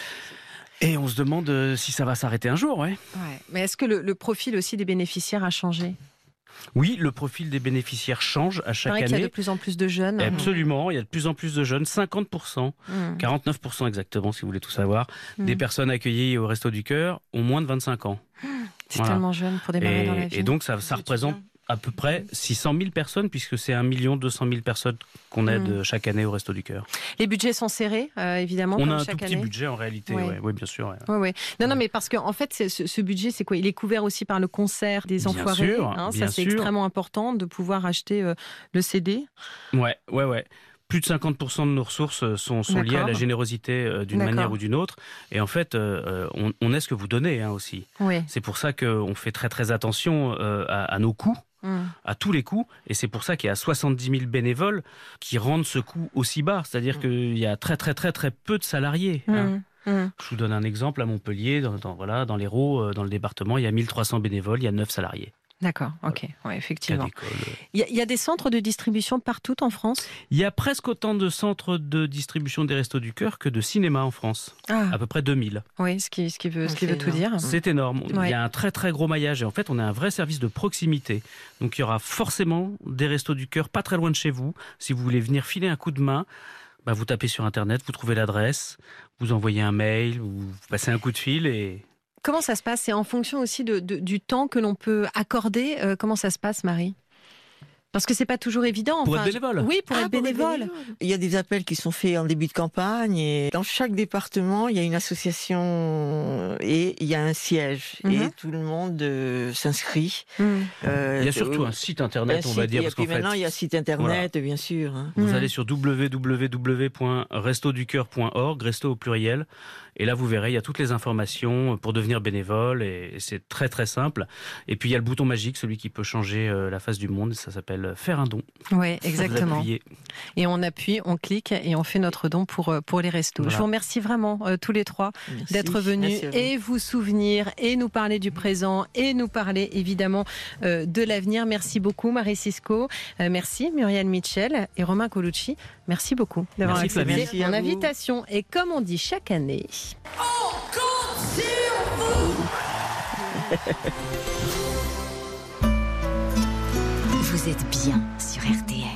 Et on se demande euh, si ça va s'arrêter un jour. Ouais. Ouais. Mais est-ce que le, le profil aussi des bénéficiaires a changé ? Oui, le profil des bénéficiaires change à chaque année. Il y a de plus en plus de jeunes. Absolument, il y a de plus en plus de jeunes, cinquante pour cent, mmh. quarante-neuf pour cent exactement, si vous voulez tout savoir, mmh. des personnes accueillies au Restos du Cœur ont moins de vingt-cinq ans. C'est voilà. tellement jeune pour démarrer et, dans la vie. Et donc ça, ça représente à peu près six cent mille personnes, puisque c'est un million deux cent mille personnes qu'on aide mmh. chaque année au Restos du Cœur. Les budgets sont serrés, euh, évidemment. On comme a un chaque tout petit année. budget en réalité, oui, ouais. ouais, bien sûr. Ouais. Ouais, ouais. Non, non, mais parce qu'en en fait, ce, ce budget, c'est quoi ? Il est couvert aussi par le concert des bien enfoirés. Sûr, hein, bien ça, c'est sûr. extrêmement important de pouvoir acheter euh, le C D. Ouais, ouais, ouais. Plus de cinquante pour cent de nos ressources sont, sont liées à la générosité euh, d'une D'accord. manière ou d'une autre. Et en fait, euh, on, on est ce que vous donnez hein, aussi. Oui. C'est pour ça qu'on fait très très attention euh, à, à nos coûts. Mmh. à tous les coûts, et c'est pour ça qu'il y a soixante-dix mille bénévoles qui rendent ce coût aussi bas, c'est-à-dire mmh. qu'il y a très très très très peu de salariés. Mmh. Hein. Mmh. Je vous donne un exemple, à Montpellier, dans, dans, voilà, dans l'Hérault, dans le département, il y a mille trois cents bénévoles, il y a neuf salariés. D'accord, ok, ouais, effectivement. Il y, a, il y a des centres de distribution partout en France ? Il y a presque autant de centres de distribution des Restos du Cœur que de cinéma en France. Ah. À peu près deux mille. Oui, ce qui, ce qui veut, ce qui veut tout dire. C'est énorme. Ouais. Il y a un très très gros maillage et en fait on a un vrai service de proximité. Donc il y aura forcément des Restos du Cœur pas très loin de chez vous. Si vous voulez venir filer un coup de main, bah vous tapez sur Internet, vous trouvez l'adresse, vous envoyez un mail, vous passez un coup de fil et... Comment ça se passe ? C'est en fonction aussi de, de, du temps que l'on peut accorder. Euh, comment ça se passe, Marie ? Parce que c'est pas toujours évident. Pour enfin, être bénévole. Oui, pour, ah, être, pour bénévole. être bénévole. Il y a des appels qui sont faits en début de campagne et dans chaque département, il y a une association et il y a un siège mm-hmm. et tout le monde euh, s'inscrit. Mm. Euh, il y a surtout euh, un site internet, un on va site, dire. Et parce puis qu'en maintenant, fait, il y a site internet, voilà. bien sûr. Hein. Vous mm. allez sur w w w point resto du cœur point org, resto au pluriel. Et là, vous verrez, il y a toutes les informations pour devenir bénévole et c'est très très simple. Et puis il y a le bouton magique, celui qui peut changer la face du monde. Ça s'appelle faire un don. Oui, exactement. Et on appuie, on clique et on fait notre don pour pour les restos. Voilà. Je vous remercie vraiment euh, tous les trois merci. d'être venus vous. et vous souvenir et nous parler du présent et nous parler évidemment euh, de l'avenir. Merci beaucoup, Marie Sisco. Euh, merci, Muriel Mitchell et Romain Colucci. Merci beaucoup d'avoir accepté mon invitation. Et comme on dit chaque année. On compte sur vous. Vous êtes bien sur R T L.